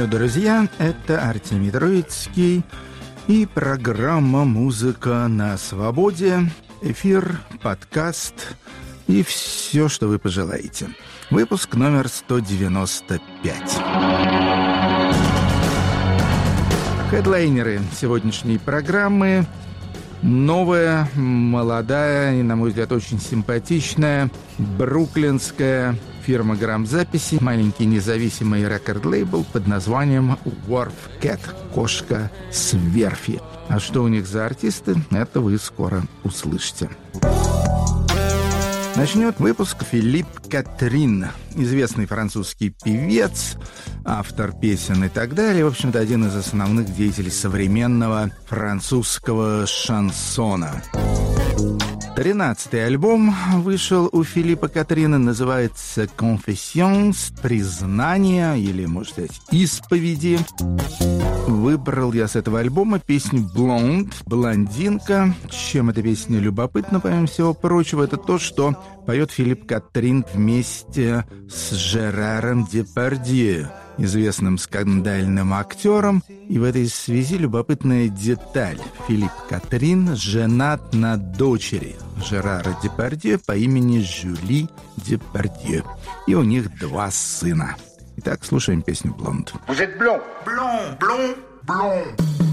друзья, это Артемий Троицкий и программа «Музыка на свободе», эфир, подкаст и все, что вы пожелаете. Выпуск номер 195. Хедлайнеры сегодняшней программы – новая, молодая и, на мой взгляд, очень симпатичная бруклинская фирма грамзаписи, маленький независимый рекорд-лейбл под названием Wharf Cat – «Кошка с верфи». А что у них за артисты, это вы скоро услышите. Начнет выпуск Филипп Катрин, известный французский певец, автор песен и так далее. В общем-то, один из основных деятелей современного французского шансона. 13-й альбом вышел у Филиппа Катрина, называется «Confessions», «Признание» или, можно сказать, «Исповеди». Выбрал я с этого альбома песню «Blonde», «Блондинка». Чем эта песня любопытна, помимо всего прочего, это то, что поет Филипп Катрин вместе с Жераром Депардье, известным скандальным актером. И в этой связи любопытная деталь. Филипп Катрин женат на дочери Жерара Депардье по имени Жюли Депардье. И у них 2 сына. Итак, слушаем песню «Blonde». Vous êtes blond, blond, blond, blond.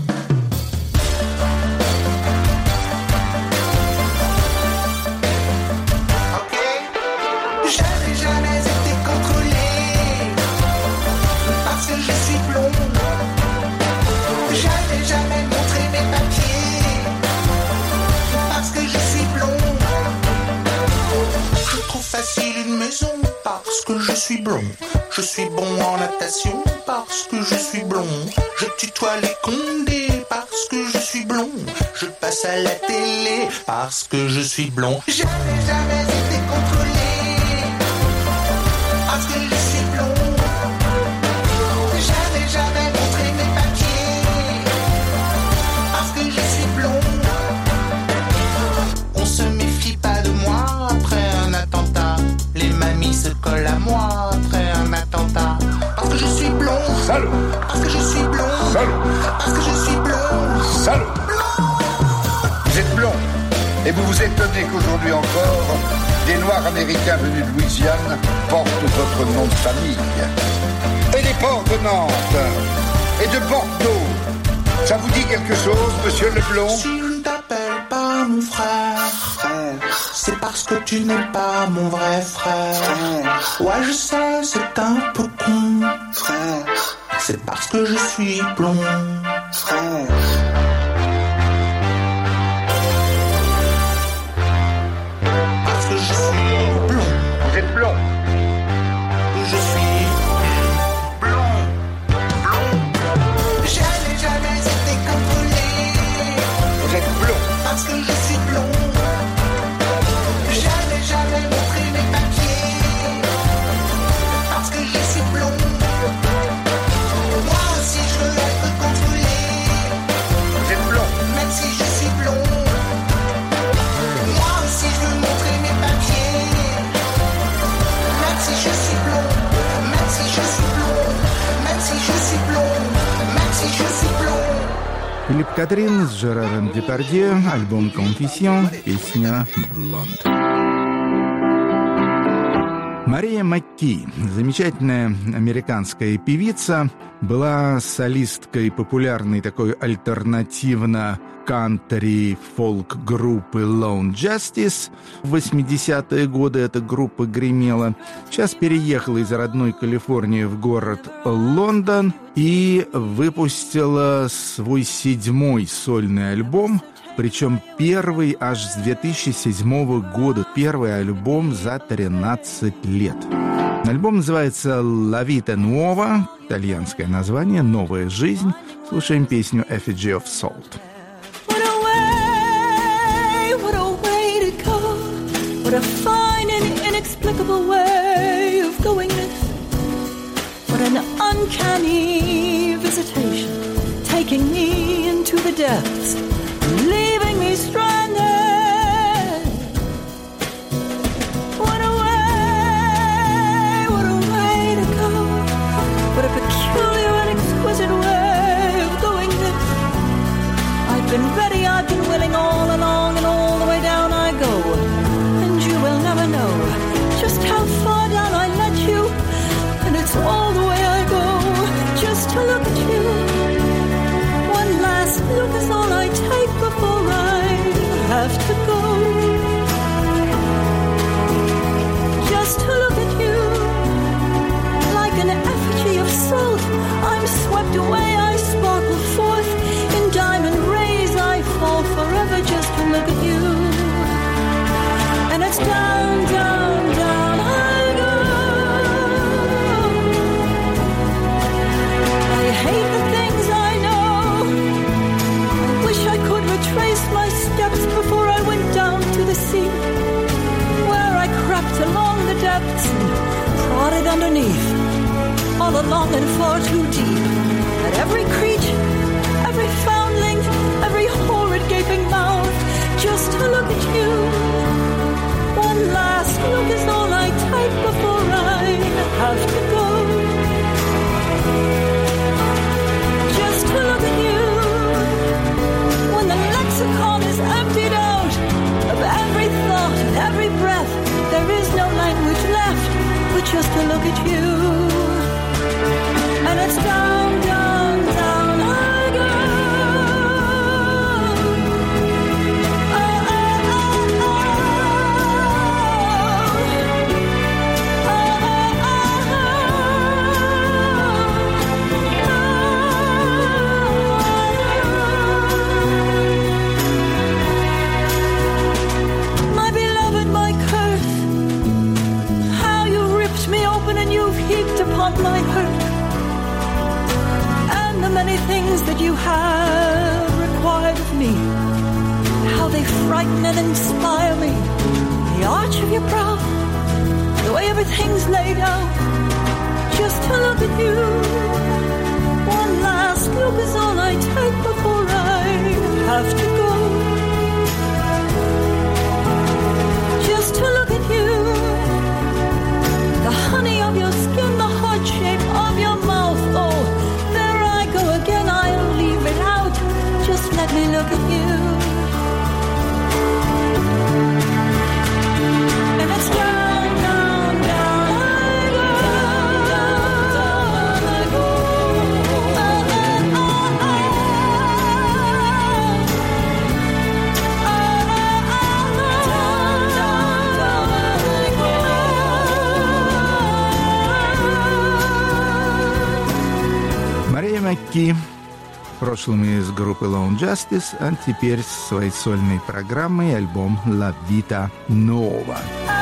Parce que je suis blond. Je suis bon en natation parce que je suis blond. Je tutoie les condés parce que je suis blond. Je passe à la télé parce que je suis blond. Je n'ai jamais été contrôlé parce que je suis blond. Je n'ai jamais montré mes papiers parce que je suis blond. On se méfie pas de moi après un attentat. Les mamies se collent à moi après un attentat. Parce que je suis blond. Salaud. Parce que je suis blond. Salaud. Parce que je suis blond. Salaud. Vous êtes blond. Et vous vous étonnez qu'aujourd'hui encore, des Noirs américains venus de Louisiane portent votre nom de famille. Et les ports de Nantes et de Bordeaux. Ça vous dit quelque chose, monsieur Leblond? Si je ne t'appelle pas mon frère, c'est parce que tu n'es pas mon vrai frère. Ouais, je sais, c'est un peu con, frère. C'est parce que je suis blond, frère. Parce que je suis blond. Vous êtes blond. Je suis blond, blond. Je n'ai jamais été contrôlé. Vous êtes blond. Parce que je suis blond. Je n'ai jamais montré mes papiers. Parce que je suis blond. Moi aussi je veux être contrôlé. Vous êtes blond. Même si je suis blond. Moi aussi je veux montrer mes papiers. Même si je suis blond. Même si je suis blond. Même si je suis blond. Même si je suis blond. Филипп Катрин с Жераром Депардье, альбом «Confessions», песня «Blonde». Мария Макки, замечательная американская певица, была солисткой популярной такой альтернативно-кантри-фолк-группы Lone Justice. В 80-е годы эта группа гремела. Сейчас переехала из родной Калифорнии в город Лондон и выпустила свой 7-й сольный альбом, причем первый аж с 2007 года, первый альбом за 13 лет. Альбом называется «La Vita Nuova», итальянское название «Новая жизнь». Слушаем песню «Effigy of Salt». What a fine and inexplicable way of going this. What an uncanny visitation, taking me into the depths, leaving me stranded. What a way to go. What a peculiar, unexpected the sea, where I crept along the depths and prodded underneath, all along and far too deep. At every creature, every foundling, every horrid gaping mouth, just to look at you. One last look is all I take before I have to go. Just to look at you. When the lexicon is emptied out of every thought and every breath, there is no language left but just to look at you. And it's down, down, down I go. My beloved, my curse, how you ripped me open and you've heaped upon my hurt. The many things that you have required of me, how they frighten and inspire me. The arch of your brow, the way everything's laid out, just to look at you. One last look is all I take before I have to go. Just to look at you. The honey of your skin, the heart shape of your mouth, oh, again, I'll leave it out. Just let me look at you. And it's down, down, down I go. Down I go. Мария Макки, в прошлом из группы Lone Justice, а теперь с своей сольной программой альбом «La Vita Nuova».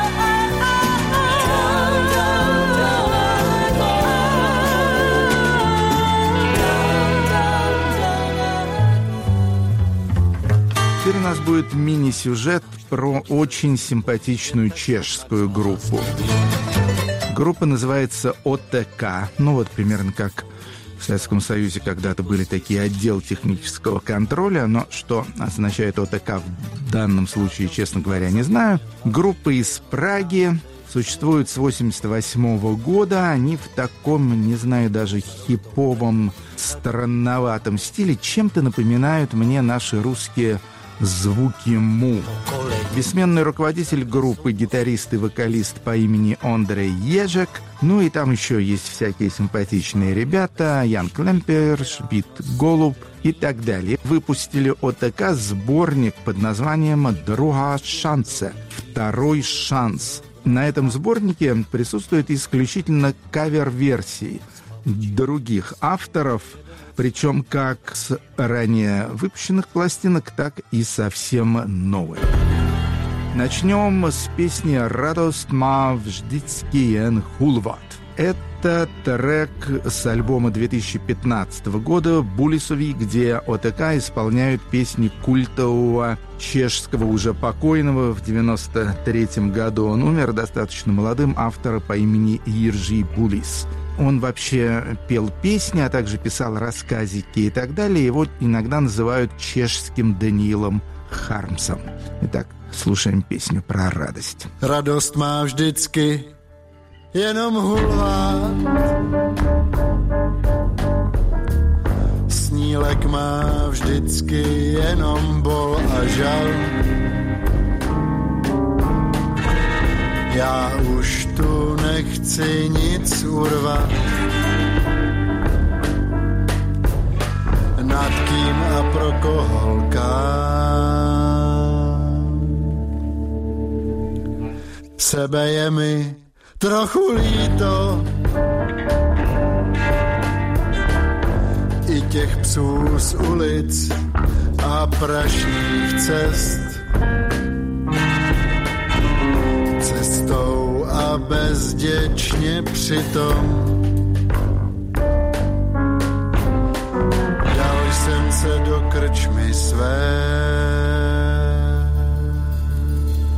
Теперь у нас будет мини-сюжет про очень симпатичную чешскую группу. Группа называется ОТК, ну вот примерно как в Советском Союзе когда-то были такие отделы технического контроля, но что означает ОТК в данном случае, честно говоря, не знаю. Группа из Праги, существует с 1988 года. Они в таком, не знаю, даже хиповом, странноватом стиле чем-то напоминают мне наши русские звуки му. Бессменный руководитель группы, гитарист и вокалист по имени Андрей Ежек. Ну и там еще есть всякие симпатичные ребята: Ян Клемперш, Бит Голуб и так далее. Выпустили ОТК сборник под названием «Друга шансе» — «Второй шанс». На этом сборнике присутствуют исключительно кавер-версии других авторов, причем как с ранее выпущенных пластинок, так и совсем новых. Начнем с песни «Радость ма вждицький ен хулват». Это трек с альбома 2015 года «Булисови», где ОТК исполняют песни культового чешского, уже покойного, в 93 году он умер, достаточно молодым, автора по имени Иржи Булис. Он вообще пел песни, а также писал рассказики и так далее. Его иногда называют чешским Даниилом Хармсом. Итак, слушаем песню про радость. Радость má vždycky jenom hulvát, snílek má vždycky jenom bol a žal. Já už tu nechci nic urvat, nad kým a pro koho lkám. Sebe je mi trochu líto, i těch psů z ulic a prašných cest. Cestou a bezděčně přitom dal jsem se do krčmy své.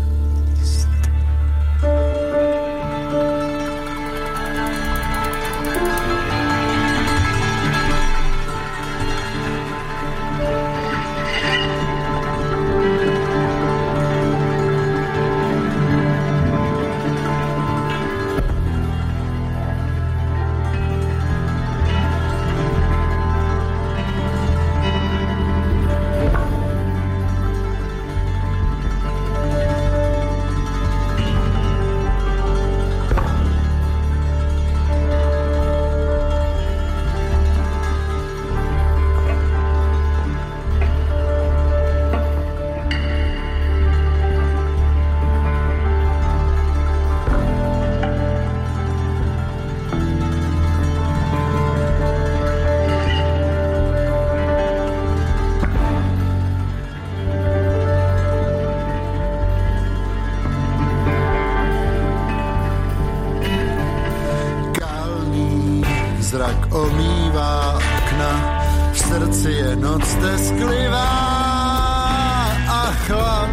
omývá okna, v srdci je noc tesklivá a chlad.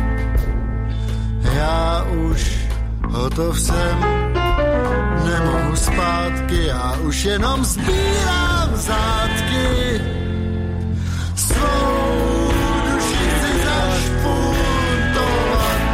Já už hotov jsem, nemohu zpátky, já už jenom sbírám zátky. Svou duši chci zašpuntovat.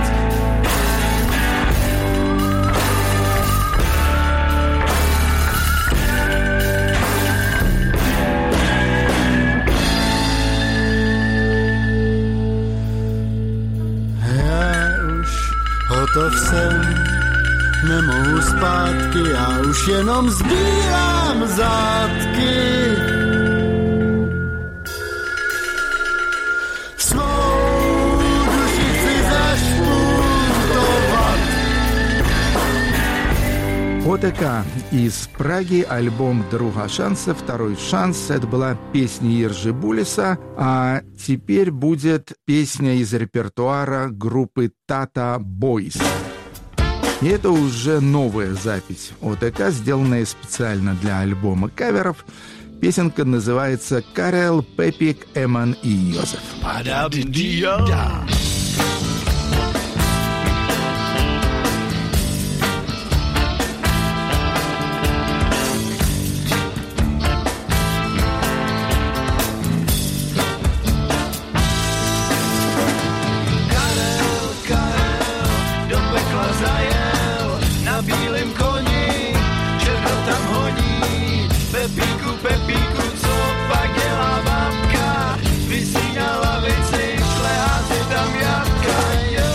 Hotov jsem, nemohu zpátky, já už jenom sbírám zátky. Svou duši chci zašpuntovat. ОТК из Праги, альбом «Друга шанса», «Второй шанс». Это была песня Иржи Булиса, а теперь будет песня из репертуара группы Tata Boys. И это уже новая запись ОТК, сделанная специально для альбома каверов. Песенка называется «Карел, Пепик, Эман и Йозеф». Pepíku, Pepíku, co pak dělá babka? Vysí na lavici, šlehá si tam jablka, jo.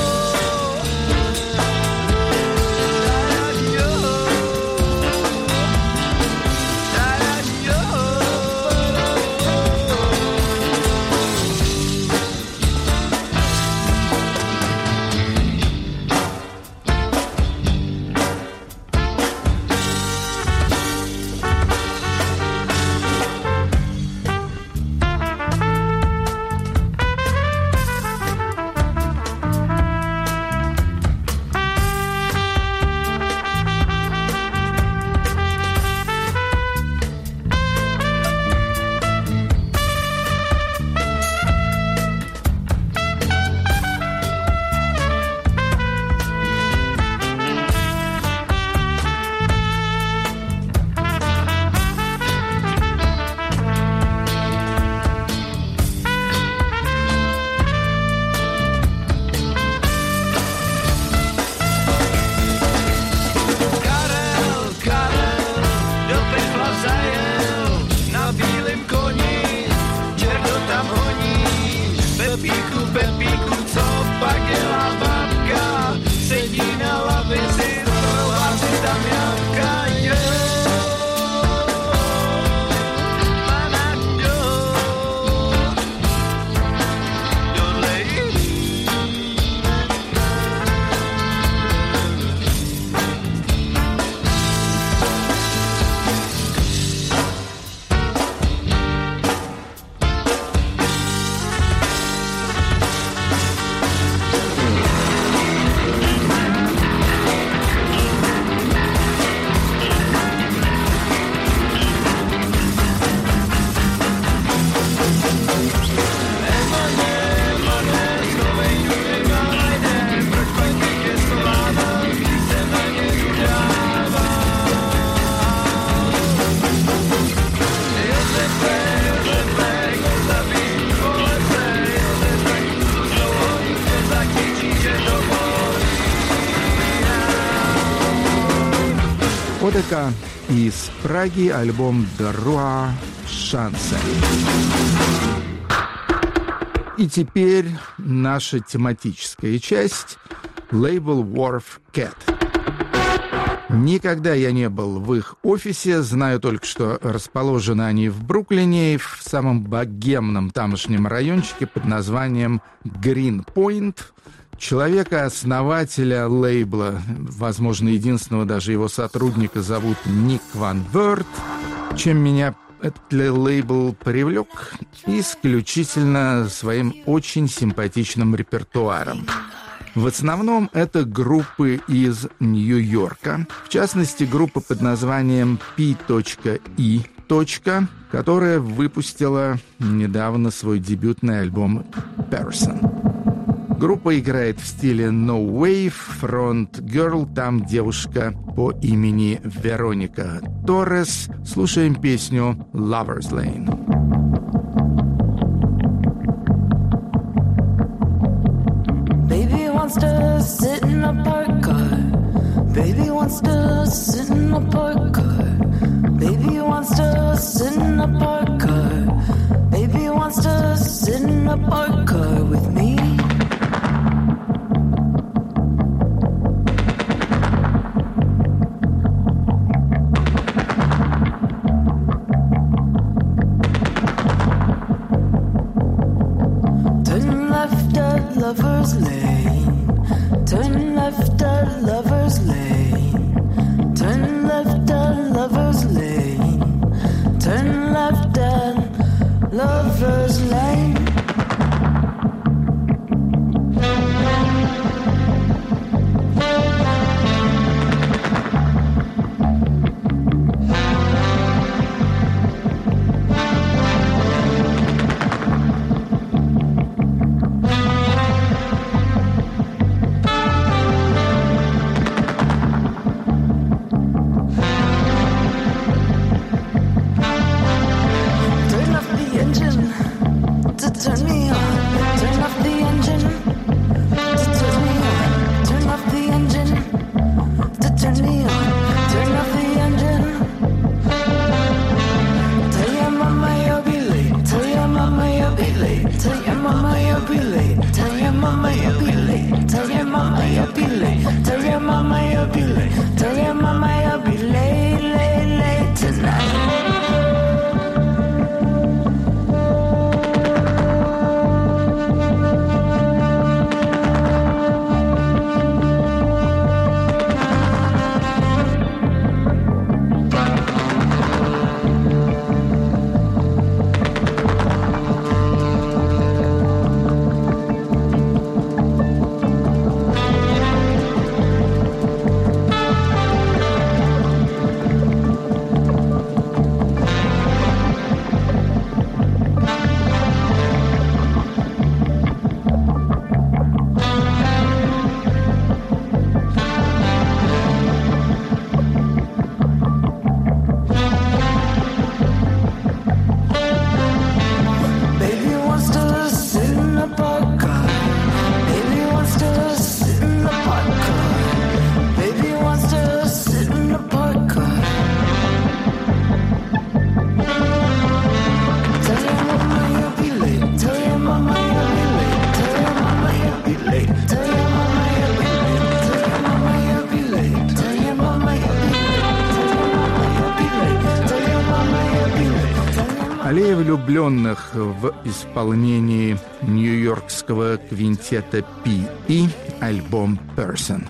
ОТК из Праги, альбом «Друга шанса». И теперь наша тематическая часть — лейбл Wharf Cat. Никогда я не был в их офисе, знаю только, что расположены они в Бруклине, в самом богемном тамошнем райончике под названием Гринпойнт. Человека-основателя лейбла, возможно, единственного даже его сотрудника, зовут Ник Ван Верт. Чем меня этот лейбл привлек? Исключительно своим очень симпатичным репертуаром. В основном это группы из Нью-Йорка. В частности, группа под названием P.E. «Точка», которая выпустила недавно свой дебютный альбом «Person». Группа играет в стиле No Wave, фронт-герл, там девушка по имени Вероника Торрес. Слушаем песню «Lover's Lane». Baby wants to sit in a park car. Baby wants to sit in a park car. Baby wants to sit in a park car. Baby wants to sit in a park car with me. Turn left at Lover's Lane. Turn left at Lover's Lane. Turn left at Lover's Lane. Turn left at Lover's Lane. «Аллея влюбленных» в исполнении нью-йоркского квинтета P.E. альбом «Person».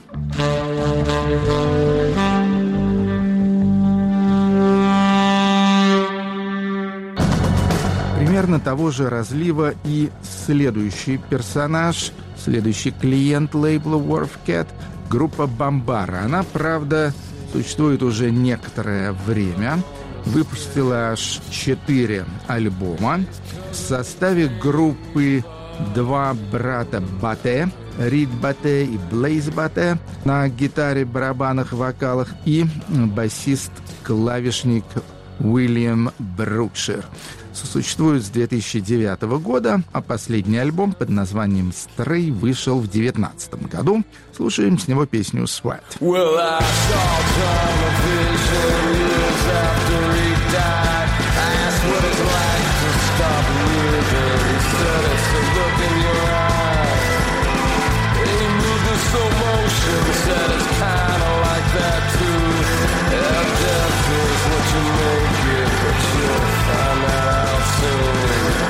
Примерно того же разлива и следующий персонаж, следующий клиент лейбла Wharf-Cat — группа «Бомбара». Она, правда, существует уже некоторое время. Выпустила аж 4 альбома. В составе группы 2 брата Батте, Рид Батте и Блейз Батте на гитаре, барабанах, вокалах, и басист-клавишник Уильям Брукшир. Существует с 2009 года, а последний альбом под названием «Stray» вышел в 2019 году. Слушаем с него песню «Sweat». Well, I saw television years after he died. I asked what it's like to stop living. He said it's a look in your eyes. He moved with slow motion, said it's kinda like that too. Yeah, death is what you make it, but you'll find that out soon.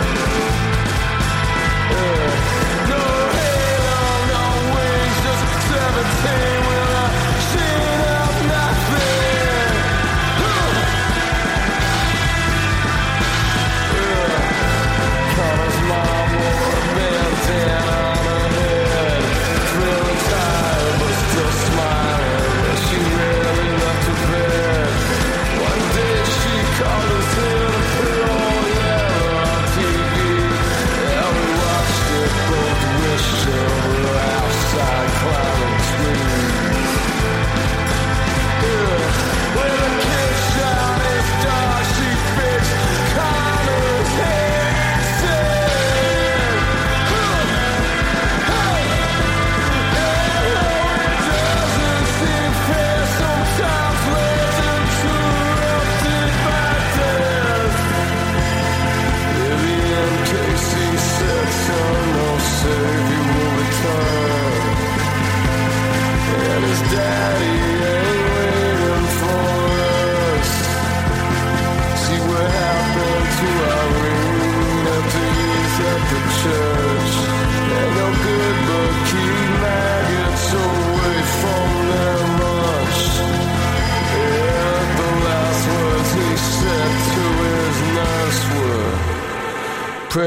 No halo, no wings, just 17 with a sheen of nothing.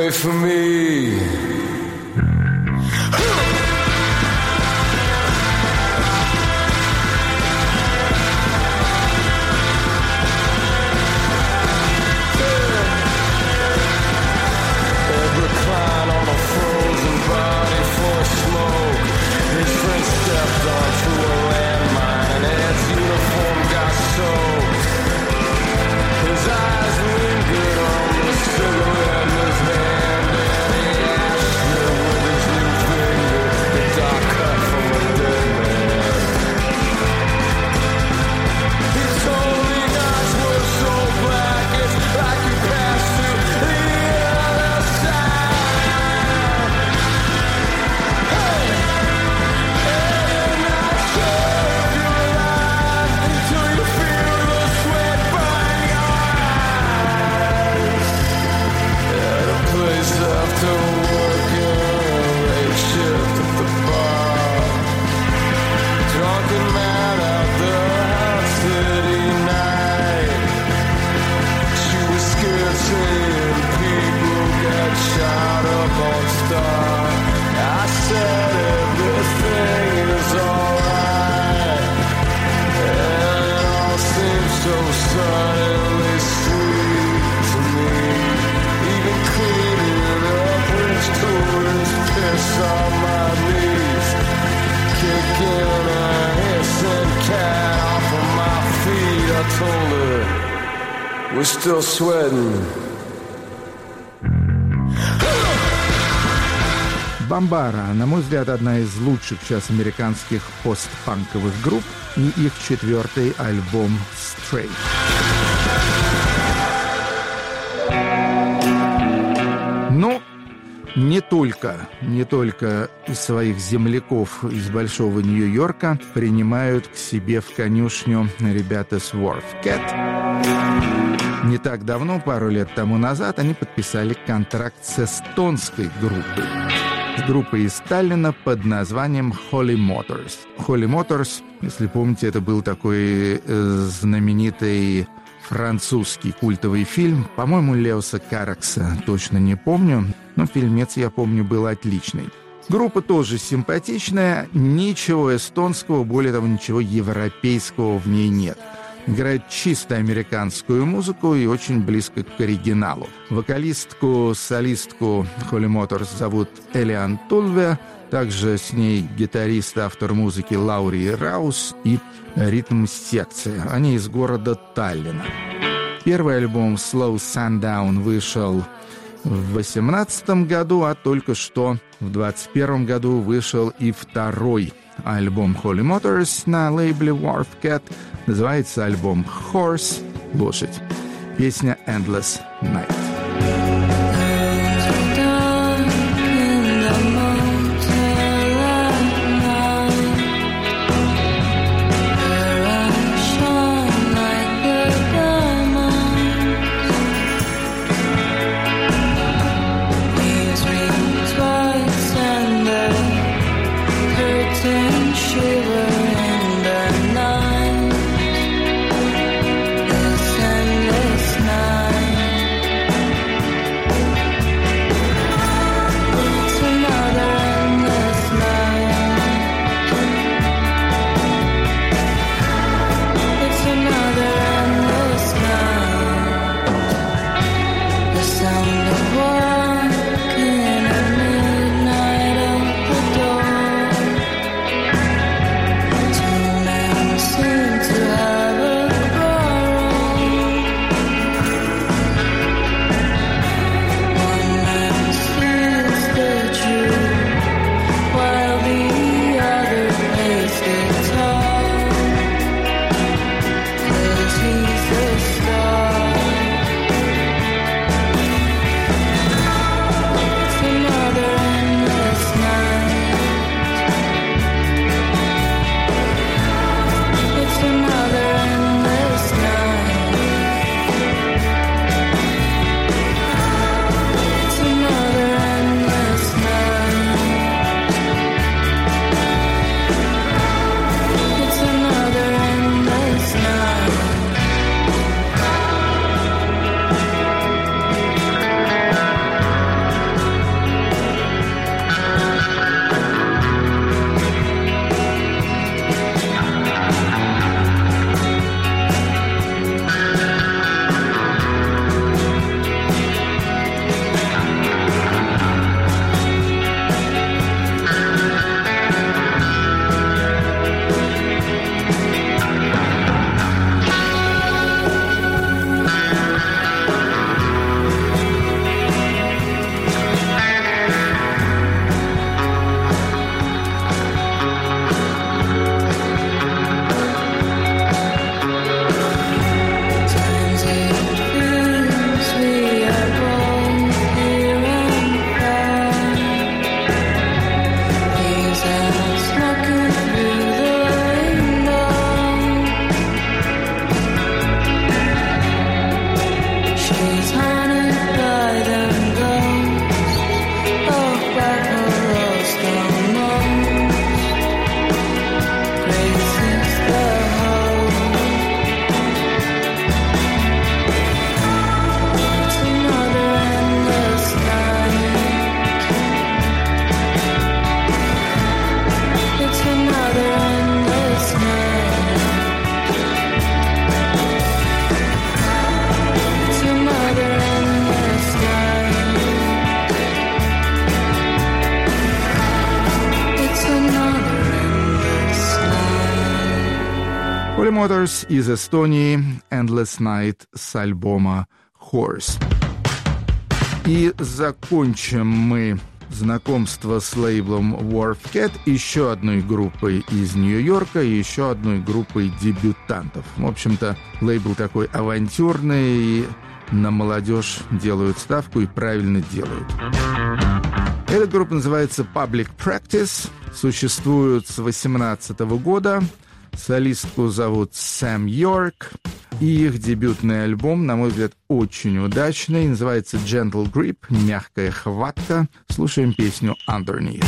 wait for me. Recline on a frozen body for smoke. His friend stepped onto a landmine and Ed's uniform got soaked. His eyes lingered on the cigarette in his hand, and he asked her with his new finger, the dark cut from a dead man. He told me nights were so black, it's like you passed through the other side. Hey, and not sure if you're alive until you feel the sweat burn your eyes. At a place after work in a late shift at the bar, drunken man out the hot city night. She was scared saying people get shot up on Star. I said everything is alright, and it all seems so suddenly sweet to me. Even cleaning up rich tourists piss on my knees, kicking a hissing cat off of my feet. I told her we're still sweating. Бомбара, на мой взгляд, одна из лучших сейчас американских постпанковых групп, и их четвертый альбом «Straight». Но не только из своих земляков из Большого Нью-Йорка принимают к себе в конюшню ребята с Wharf Cat. Не так давно, пару лет тому назад, они подписали контракт с эстонской группой. С группой из Таллина под названием Holy Motors. Holy Motors, если помните, это был такой знаменитый французский культовый фильм. По-моему, Леоса Каракса, точно не помню, но фильмец, я помню, был отличный. Группа тоже симпатичная, ничего эстонского, более того, ничего европейского в ней нет. Играет чисто американскую музыку и очень близко к оригиналу. Вокалистку-солистку Holy Motors зовут Элиан Тулве, также с ней гитарист, автор музыки Лаури Раус и ритм-секция. Они из города Таллина. Первый альбом Slow Sundown вышел в 2018 году, а только что в 2021 году вышел и второй альбом Holy Motors на лейбле Wharf Cat. Называется альбом Horse, лошадь. Песня Endless Night. Holy Motors из Эстонии, Endless Night с альбома Horse. И закончим мы знакомство с лейблом Wharf Cat еще одной группой из Нью-Йорка и еще одной группой дебютантов. В общем-то, лейбл такой авантюрный, и на молодежь делают ставку и правильно делают. Эта группа называется Public Practice, существует с 2018 года. Солистку зовут Сэм Йорк, и их дебютный альбом, на мой взгляд, очень удачный, называется Gentle Grip, мягкая хватка. Слушаем песню Underneath.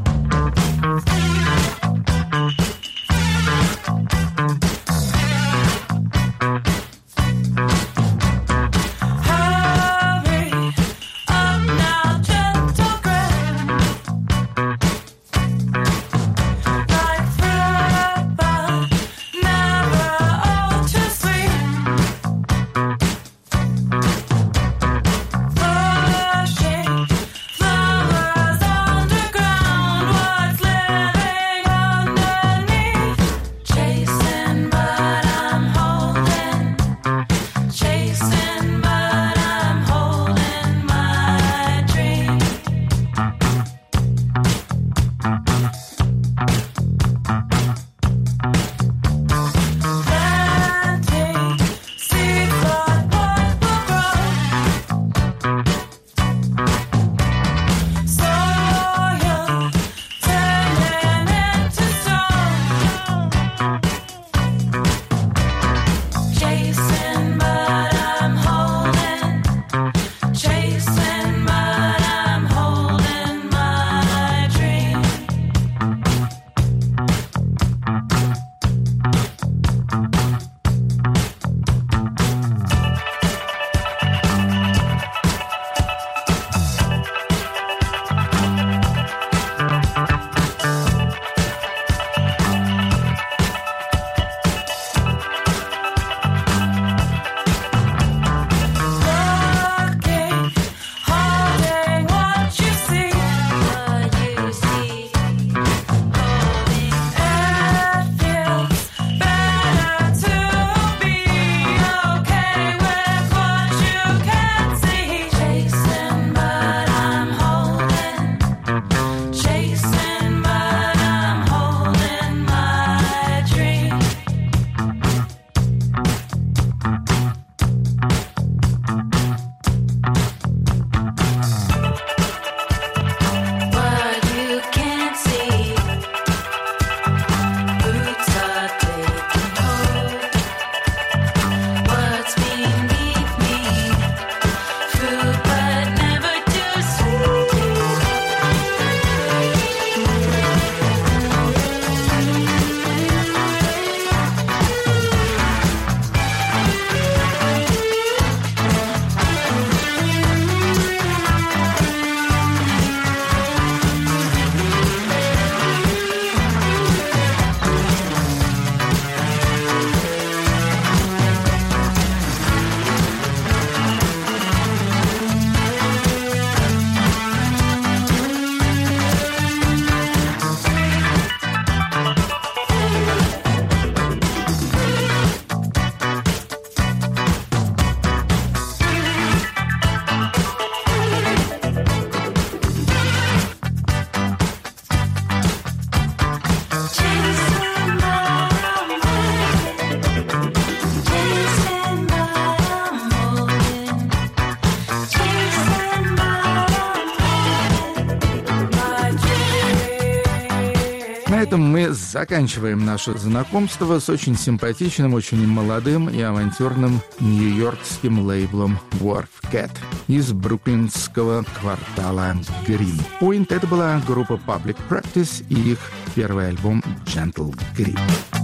На этом мы заканчиваем наше знакомство с очень симпатичным, очень молодым и авантюрным нью-йоркским лейблом Wharf Cat из бруклинского квартала Greenpoint. Это была группа Public Practice и их первый альбом Gentle Grip.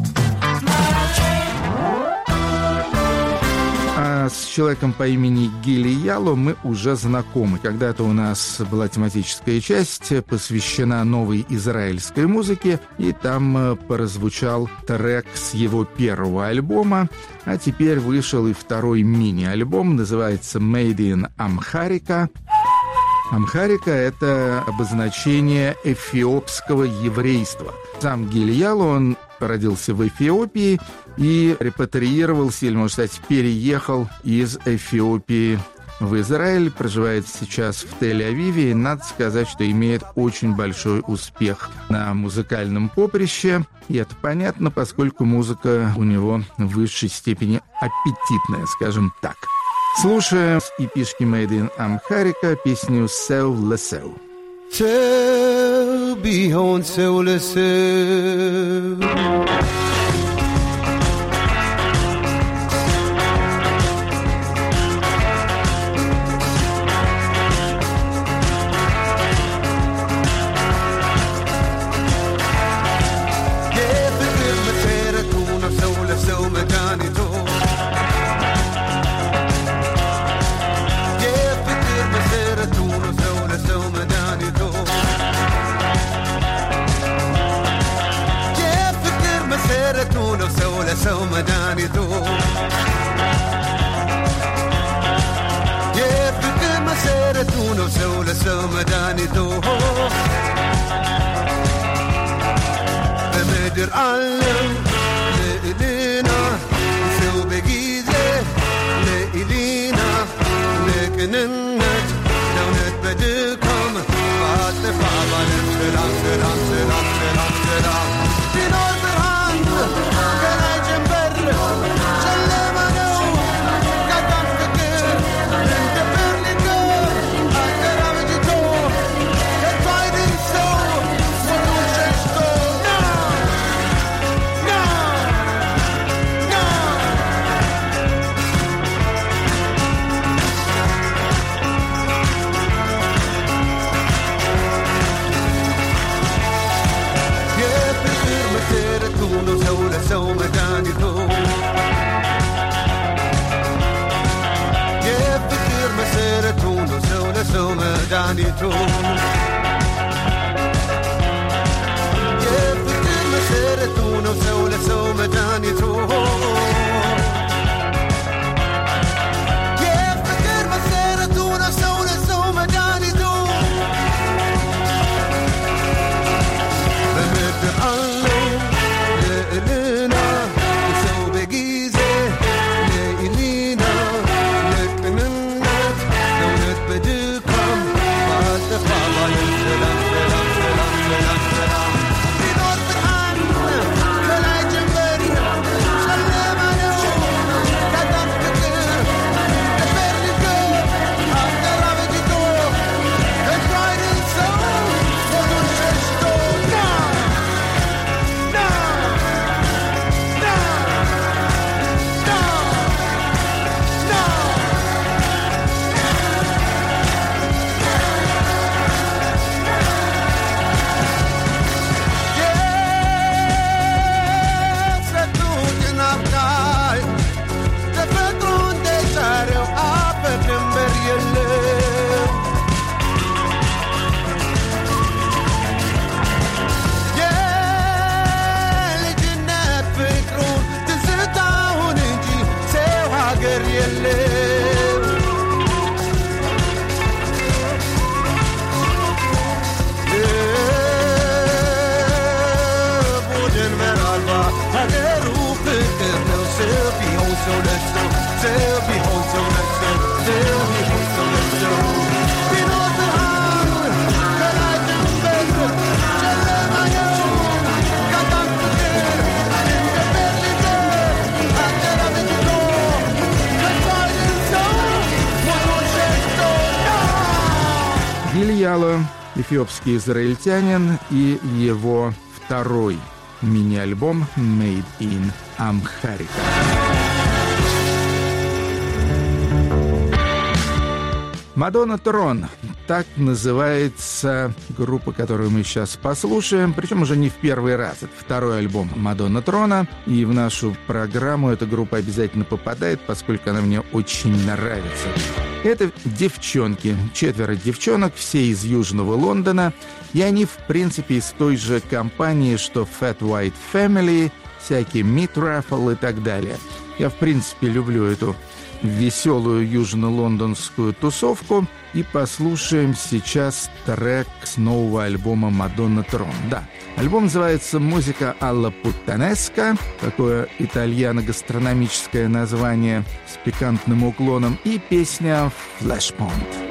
А с человеком по имени Гилли Ялло мы уже знакомы. Когда-то у нас была тематическая часть, посвящена новой израильской музыке, и там прозвучал трек с его первого альбома, а теперь вышел и второй мини-альбом, называется «Made in Amharica». Амхарика — это обозначение эфиопского еврейства. Сам Гилли Ялло, он родился в Эфиопии и репатриировался, или, можно сказать, переехал из Эфиопии в Израиль, проживает сейчас в Тель-Авиве, и надо сказать, что имеет очень большой успех на музыкальном поприще. И это понятно, поскольку музыка у него в высшей степени аппетитная, скажем так. Слушаем с эпишки Made in Amharica песню «Сеу лесеу». Сеу бихон сеу лесеу. سو مدانيتو يفك مسيرتون وسول سو مدانيتو بمدر علم لإلينا سو بجيزة لإلينا لكن النت دونت بدكم بعد فعلا سلام سلام سلام سلام سلام دينار برهان سو مدانيتو يفكر مسيرتون وسولة سو مدانيتو يفكر مسيرتون وسولة سو مدانيتو يفكر مسيرتون وسولة سو مدانيتو بمدر الله لنا وسو بجيزة لإلينا لكن النت دولت بدكم بعد تفعل السلام سلام سلام سلام سلام دينار برهان كلا جنبري سلام عليكم كدام فكر البرنكو أقدر أبجدو الفايد السوء فضل ششتو Гильяло, эфиопский израильтянин, и его второй мини-альбом «Made in Amharica». «Мадонна Трон» — так называется группа, которую мы сейчас послушаем, причем уже не в первый раз. Это второй альбом «Мадонна Трона», и в нашу программу эта группа обязательно попадает, поскольку она мне очень нравится. Это девчонки, 4 девчонок, все из Южного Лондона, и они, в принципе, из той же компании, что Fat White Family, всякие Meat Raffle и так далее. Я, в принципе, люблю эту веселую южно-лондонскую тусовку и послушаем сейчас трек с нового альбома «Мадонна Трон». Да, альбом называется «Музика alla puttanesca», такое итальяно-гастрономическое название с пикантным уклоном, и песня «Flashpoint».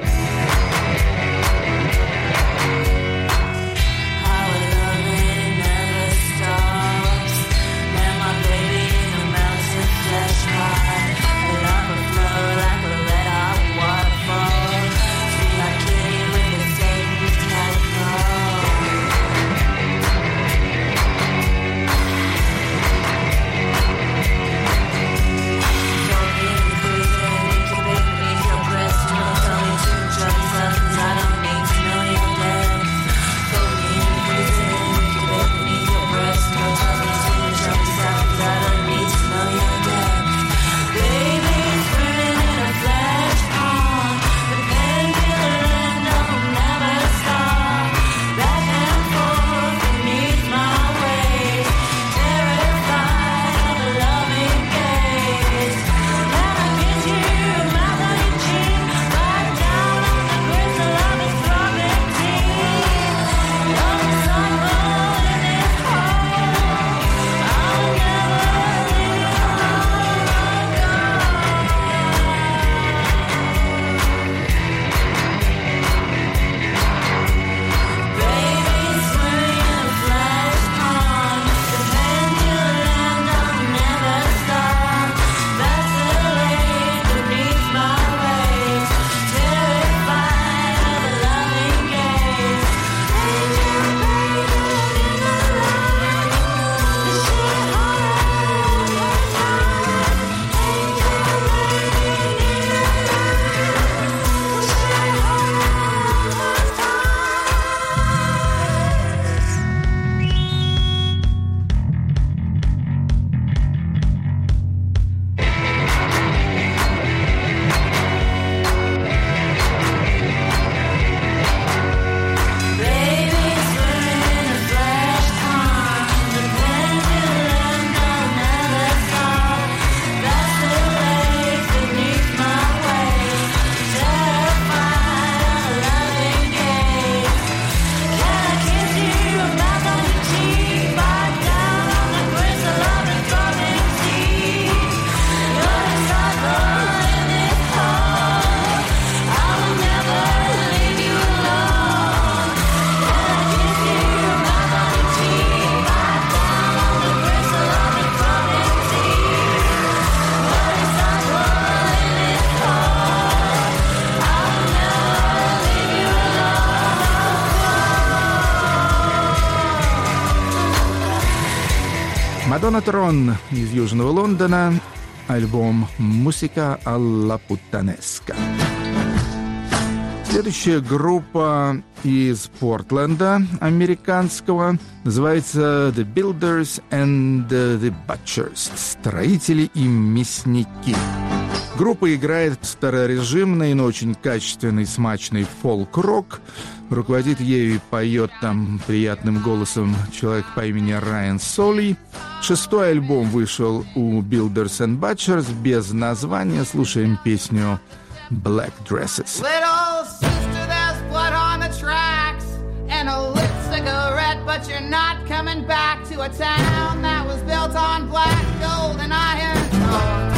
Мадонна Трон из Южного Лондона, альбом «Музика alla puttanesca». Следующая группа из Портленда, американского, называется «The Builders and the Butchers» — «Строители и мясники». Группа играет старорежимный, но очень качественный, смачный фолк-рок. Руководит ею и поет там приятным голосом человек по имени Райан Соли. 6-й альбом вышел у Builders and Butchers без названия. Слушаем песню «Black Dresses». Little sister, there's blood on the tracks and a lit cigarette, but you're not coming back to a town that was built on black gold and iron ore.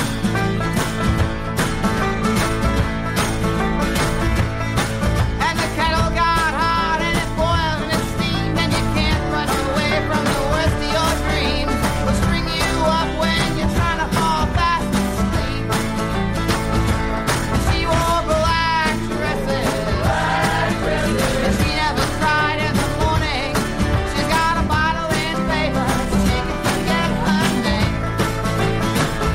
She's got a bottle in favor, she can forget her name.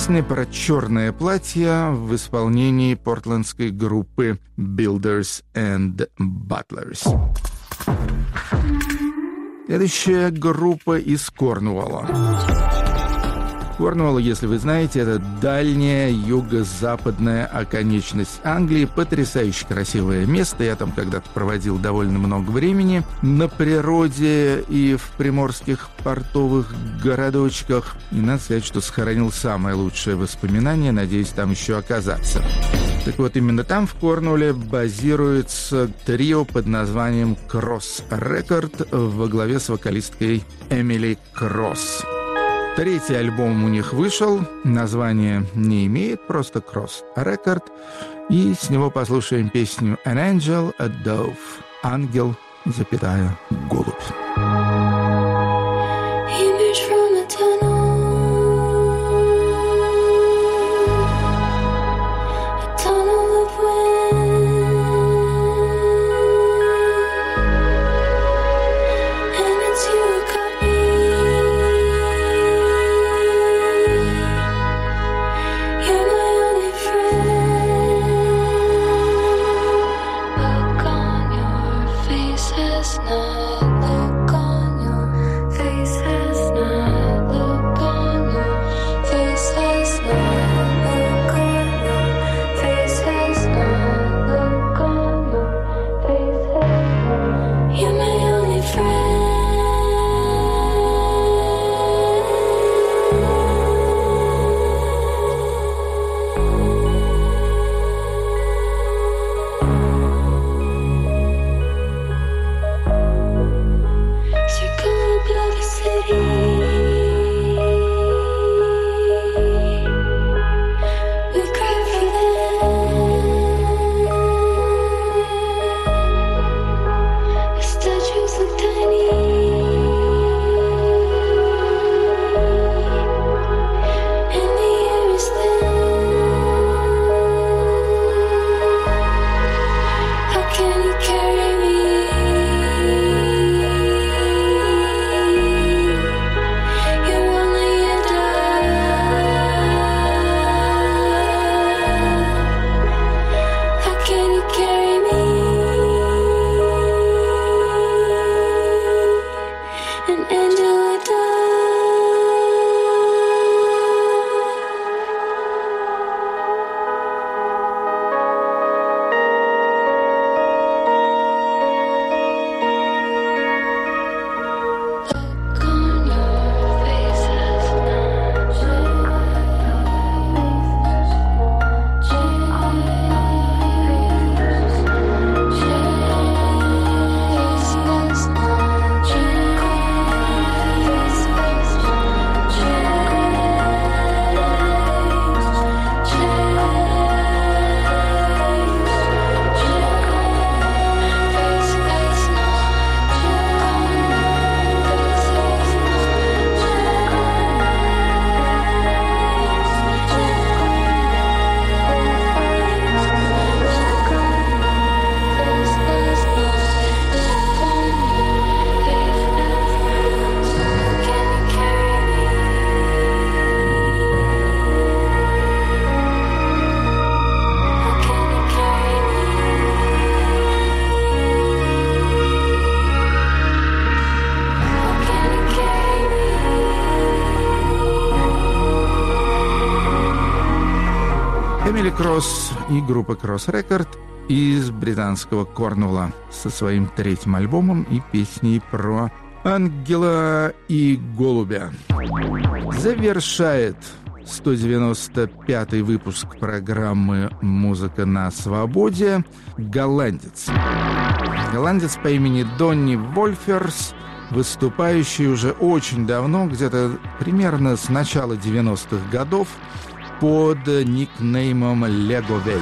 Песня про черное платье в исполнении портлендской группы Builders and Butlers. Следующая группа из Корнуолла. Корнуолл, если вы знаете, это дальняя юго-западная оконечность Англии. Потрясающе красивое место. Я там когда-то проводил довольно много времени на природе и в приморских портовых городочках. И надо сказать, что сохранил самое лучшее воспоминание. Надеюсь, там еще оказаться. Так вот, именно там, в Корнуолле, базируется трио под названием Cross Record во главе с вокалисткой Эмили Кросс. Третий альбом у них вышел, название не имеет, просто Cross Record. И с него послушаем песню An Angel, a Dove. Ангел, запятая, голубь. Эмили Кросс и группа Cross Record из британского Корнуолла со своим третьим альбомом и песней про ангела и голубя. Завершает 195-й выпуск программы «Музыка на свободе» голландец. Голландец по имени Донни Вольферс, выступающий уже очень давно, где-то примерно с начала 90-х годов, под никнеймом Леговель.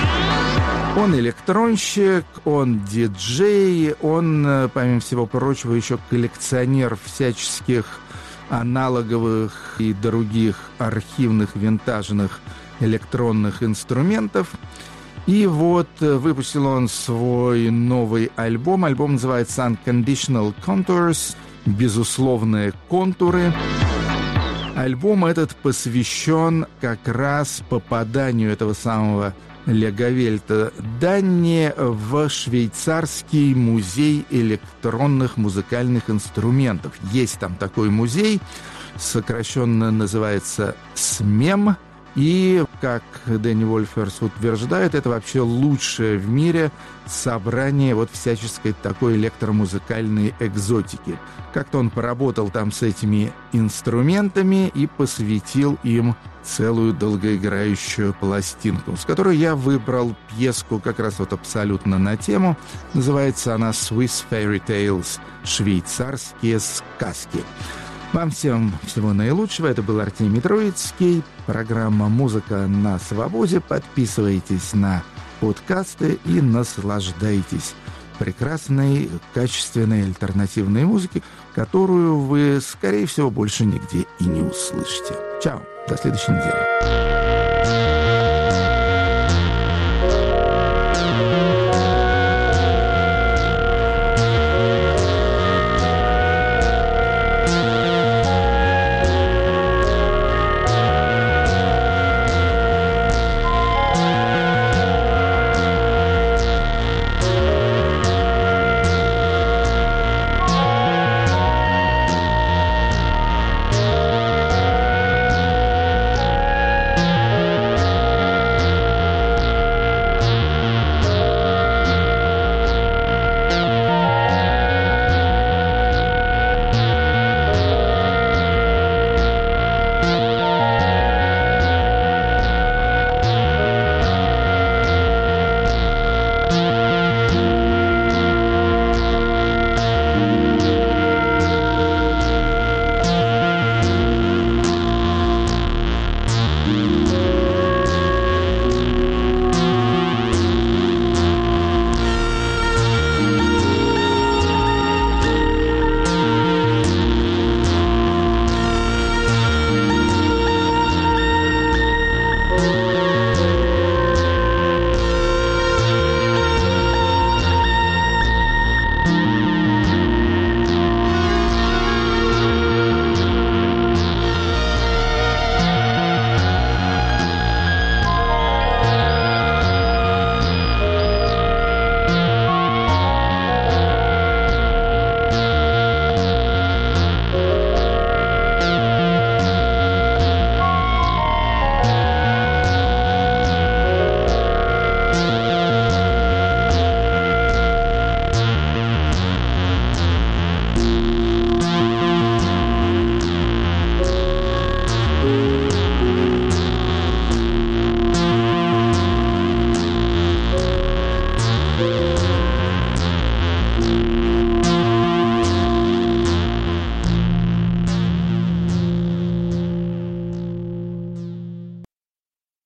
Он электронщик, он диджей, он, помимо всего прочего, еще коллекционер всяческих аналоговых и других архивных винтажных электронных инструментов. И вот выпустил он свой новый альбом. Альбом называется Unconditional Contours, безусловные контуры. Альбом этот посвящен как раз попаданию этого самого Леговельта Данни в швейцарский музей электронных музыкальных инструментов. Есть там такой музей, сокращенно называется СМЕМ. И, как Дэнни Вольферс утверждает, это вообще лучшее в мире собрание вот всяческой такой электромузыкальной экзотики. Как-то он поработал там с этими инструментами и посвятил им целую долгоиграющую пластинку, с которой я выбрал пьеску как раз вот абсолютно на тему. Называется она «Swiss Fairy Tales» — «Швейцарские сказки». Вам всем всего наилучшего. Это был Артемий Троицкий. Программа «Музыка на свободе». Подписывайтесь на подкасты и наслаждайтесь прекрасной, качественной альтернативной музыкой, которую вы, скорее всего, больше нигде и не услышите. Чао. До следующей недели.